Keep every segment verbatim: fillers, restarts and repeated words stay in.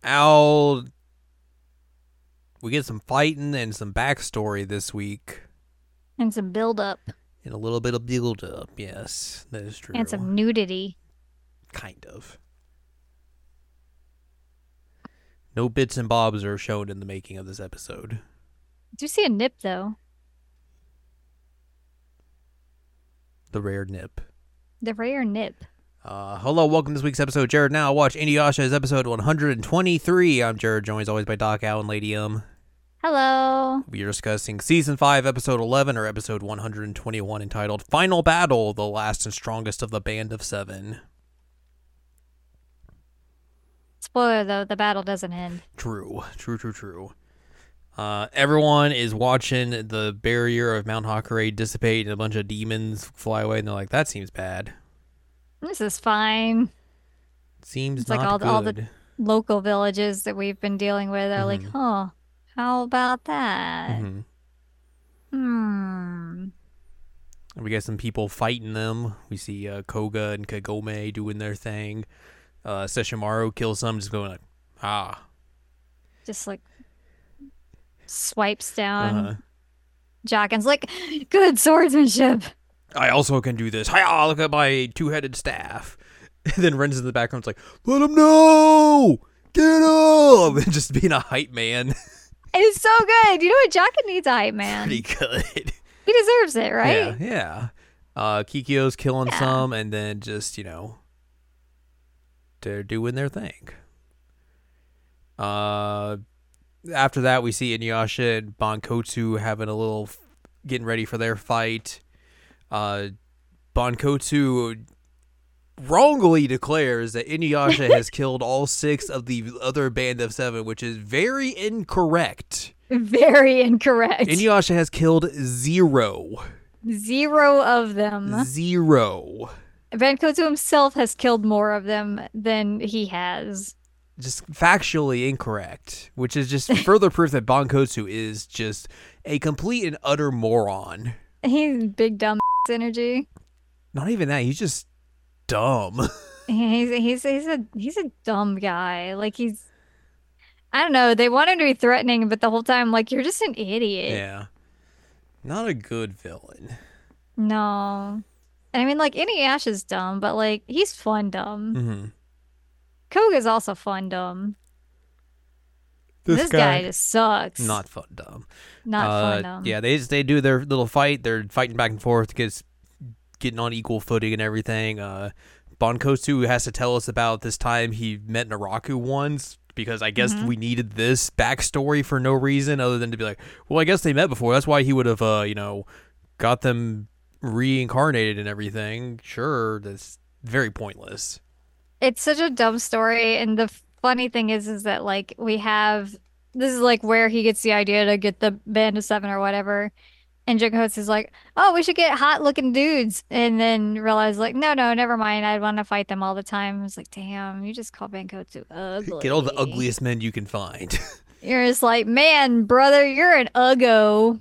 Al, we get some fighting and some backstory this week. And some build up. And a little bit of build up, yes, that is true. And some nudity. Kind of. No bits and bobs are shown in the making of this episode. Did you see a nip, though? The rare nip. The rare nip. Uh, hello, welcome to this week's episode. Jared now watch Inuyasha's episode one hundred twenty-three. I'm Jared, joined as always by Doc Al and Lady Um. Hello. We are discussing Season five, Episode eleven, or Episode one hundred twenty-one, entitled Final Battle, the last and strongest of the Band of Seven. Spoiler, though, the battle doesn't end. True, true, true, true. Uh, everyone is watching the barrier of Mount Hakare dissipate and a bunch of demons fly away, and they're like, that seems bad. This is fine. Seems It's not like all good. the, all the local villages that we've been dealing with are Mhm. like, huh, how about that? Mm-hmm. Hmm. We got some people fighting them. We see uh, Koga and Kagome doing their thing. Uh, Sesshomaru kills some, just going like, ah. Just like swipes down. Uh-huh. Jockin's like, good swordsmanship. I also can do this. Hiya, look at my two-headed staff. And then Ren's in the background's like, let him know! Get up! And just being a hype man. It's so good. You know what? Jockin needs a hype man. Pretty good. He deserves it, right? Yeah, yeah. Uh, Kikyo's killing Yeah. some, and then just, you know, they're doing their thing. Uh, after that, we see Inuyasha and Bankotsu having a little, getting ready for their fight. Uh, Bankotsu wrongly declares that Inuyasha has killed all six of the other Band of Seven, which is very incorrect. Very incorrect. Inuyasha has killed zero. Zero of them. Zero. Bankozu himself has killed more of them than he has. Just factually incorrect, which is just further proof that Bankotsu is just a complete and utter moron. He's big dumb energy. Not even that, he's just dumb. He's he's he's a he's a dumb guy. Like he's I don't know, they want him to be threatening, but the whole time like you're just an idiot. Yeah. Not a good villain. No. And I mean like Inuyasha's dumb, but like he's fun dumb. Mm-hmm. Koga's also fun dumb. This, This, guy, just sucks. not fun dumb. Not Uh, fun dumb. Yeah, they just, they do their little fight. They're fighting back and forth, gets getting on equal footing and everything. Uh, Bankotsu has to tell us about this time he met Naraku once, because I guess Mhm. we needed this backstory for no reason other than to be like, well, I guess they met before. That's why he would have, uh, you know, got them reincarnated and everything. Sure, that's very pointless. It's such a dumb story, and the funny thing is is that like we have this is like where he gets the idea to get the band of seven or whatever, and Jughost is like, oh, we should get hot looking dudes, and then realize like, no, no, never mind, I'd want to fight them all the time. I was like, damn, you just call Bankotsu ugly. Get all the ugliest men you can find. You're just like, man, brother, you're an uggo.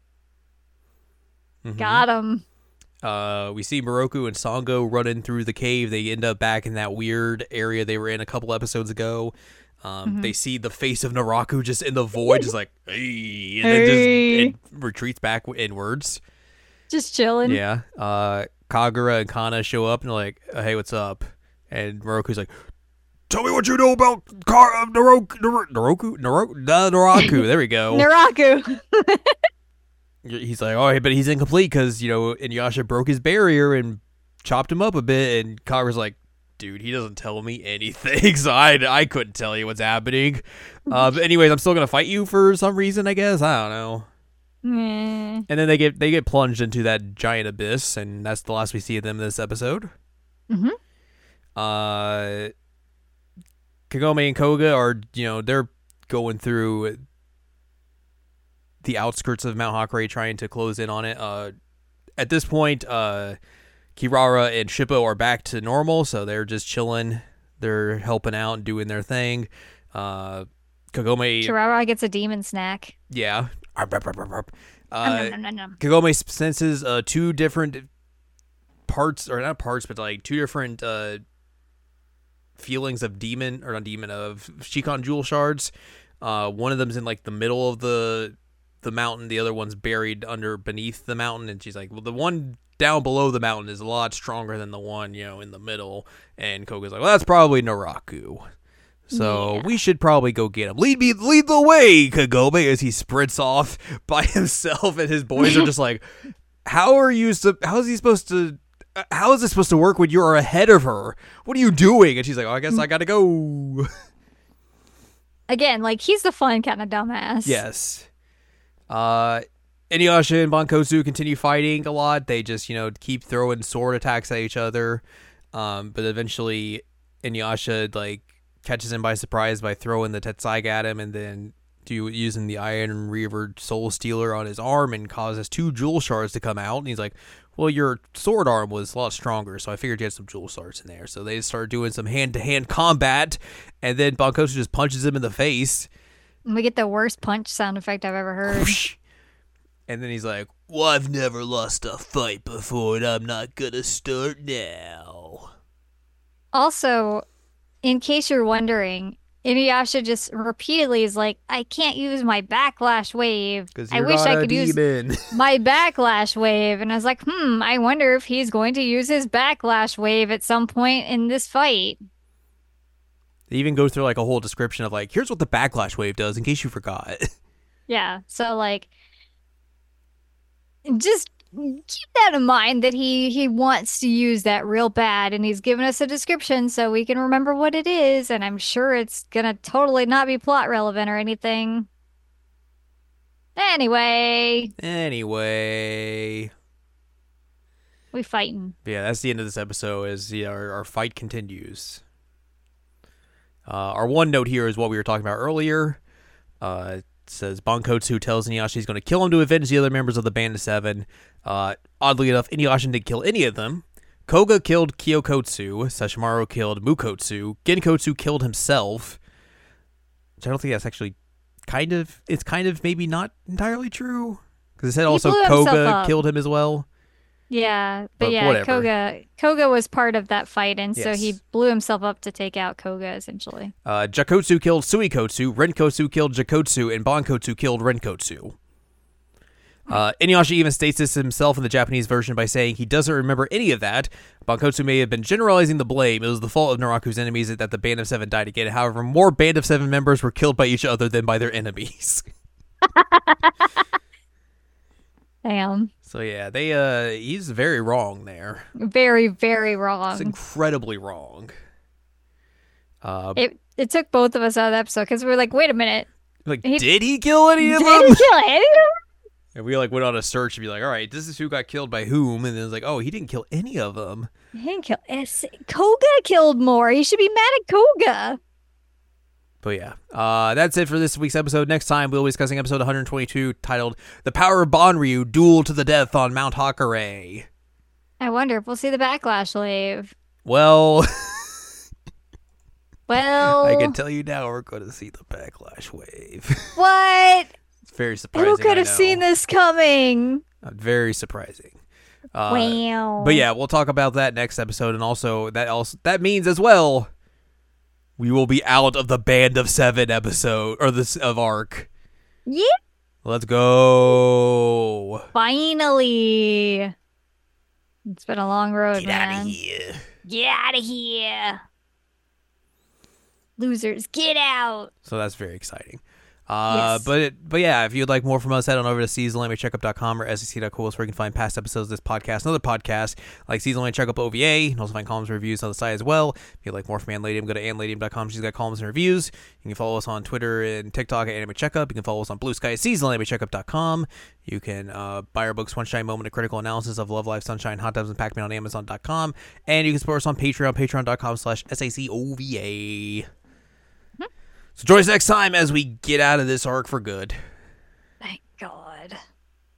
Mhm. Got him. Uh, we see Moroku and Sango running through the cave. They end up back in that weird area they were in a couple episodes ago. Um, Mhm. They see the face of Naraku just in the void, just like, hey, and Hey. then just it retreats back inwards. Just chilling. Yeah. Uh, Kagura and Kana show up and they're like, hey, what's up? And Moroku's like, tell me what you know about Car- uh, Naroku, Nar- Naroku, Naroku, uh, Naraku. There we go. Naraku. He's like, oh, but he's incomplete because, you know, Inuyasha broke his barrier and chopped him up a bit. And Kagura's like, dude, he doesn't tell me anything, so I, I couldn't tell you what's happening. Uh, but anyways, I'm still going to fight you for some reason, I guess. I don't know. Meh. And then they get they get plunged into that giant abyss, and that's the last we see of them in this episode. Mhm. Uh, Kagome and Koga are, you know, they're going through the outskirts of Mount Hakare trying to close in on it. Uh, at this point, uh, Kirara and Shippo are back to normal, so they're just chilling. They're helping out and doing their thing. Uh, Kagome, Kirara gets a demon snack. yeah. Uh, Nom, nom, nom, nom. Kagome senses uh, two different parts, or not parts, but like two different uh, feelings of demon or not demon of Shikon jewel shards. Uh, one of them's in like the middle of the the mountain. The other one's buried under beneath the mountain. And she's like, well, the one down below the mountain is a lot stronger than the one, you know, in the middle. And Koga's like, well, that's probably Naraku. So Yeah. we should probably go get him. Lead me, lead the way, Kagome, as he sprints off by himself, and his boys are just like, "How are you? Su- how is he supposed to? How is this supposed to work when you're ahead of her? What are you doing?" And she's like, "Oh, I guess I gotta go." Again, like he's the fun kind of dumbass. Yes. Uh, Inuyasha and Bankosu continue fighting a lot. They just, you know, keep throwing sword attacks at each other. Um, but eventually, Inuyasha like catches him by surprise by throwing the Tetsaiga at him, and then do using the Iron Reaver Soul Stealer on his arm, and causes two jewel shards to come out. And he's like, "Well, your sword arm was a lot stronger, so I figured you had some jewel shards in there." So they start doing some hand to hand combat, and then Bankosu just punches him in the face. And we get the worst punch sound effect I've ever heard. And then he's like, "Well, I've never lost a fight before, and I'm not gonna start now." Also, in case you're wondering, Inuyasha just repeatedly is like, I can't use my backlash wave. Because I you're wish not I a could use demon. my backlash wave. And I was like, hmm, I wonder if he's going to use his backlash wave at some point in this fight. They even go through like a whole description of like, here's what the backlash wave does, in case you forgot. Yeah, so like, just keep that in mind that he he wants to use that real bad, and he's given us a description so we can remember what it is, and I'm sure it's gonna totally not be plot relevant or anything. Anyway, Anyway, we fighting. yeah, that's the end of this episode. As yeah, our, our fight continues. Uh, our one note here is what we were talking about earlier. Uh, it says Bankotsu tells Inuyasha he's going to kill him to avenge the other members of the Band of Seven. Uh, oddly enough, Inuyasha didn't kill any of them. Koga killed Kyokotsu. Sesshomaru killed Mukotsu. Genkotsu killed himself. Which I don't think that's actually kind of... It's kind of maybe not entirely true. Because it said He also blew himself Koga up. killed him as well. Yeah, but, But yeah, whatever. Koga Koga was part of that fight, and so Yes. he blew himself up to take out Koga essentially. Uh, Jakotsu killed Suikotsu. Renkotsu killed Jakotsu. And Bankotsu killed Renkotsu. Uh, Inuyasha even states this himself in the Japanese version by saying he doesn't remember any of that. Bankotsu may have been generalizing the blame. It was the fault of Naraku's enemies that the Band of Seven died again. However, more Band of Seven members were killed by each other than by their enemies. Damn. So yeah, they uh, he's very wrong there. Very, very It's wrong. incredibly wrong. Uh, It it took both of us out of the episode because we were like, wait a minute. like, he- did he kill any of Did them? he kill any of them? And we like went on a search and be like, all right, this is who got killed by whom, and then it's like, oh, he didn't kill any of them. He didn't kill. S- Koga killed more. He should be mad at Koga. But yeah, uh, that's it for this week's episode. Next time, we'll be discussing episode one hundred twenty-two, titled "The Power of Banryu: Duel to the Death on Mount Hakare." I wonder if we'll see the backlash wave. Well, Well, I can tell you now, we're going to see the backlash wave. what? It's very surprising. Who could I have know. seen this coming? Uh, very surprising. Uh, Wow. But yeah, we'll talk about that next episode, and also that also that means as well, we will be out of the Band of Seven episode or this of arc. Yeah. Let's go. Finally. It's been a long road, Get man. out of here. Get out of here. Losers, get out. So that's very exciting. Uh, Yes. but but yeah, if you'd like more from us, head on over to seasonal anime checkup dot com or S E C dot cool, where you can find past episodes of this podcast and other podcasts like Seasonal Anime Checkup O V A. You can also find columns and reviews on the site as well. If you'd like more from Anladium, go to anladium dot com. She's got columns and reviews. You can follow us on Twitter and TikTok at Anime Checkup. You can follow us on Blue Sky at seasonal anime checkup dot com. You can uh, buy our books, One Shine Moment, a critical analysis of Love Life, Sunshine, Hot Tubs, and Pac-Man on amazon dot com. And you can support us on Patreon, patreon dot com slash S A C O V A. So join us next time as we get out of this arc for good. Thank God.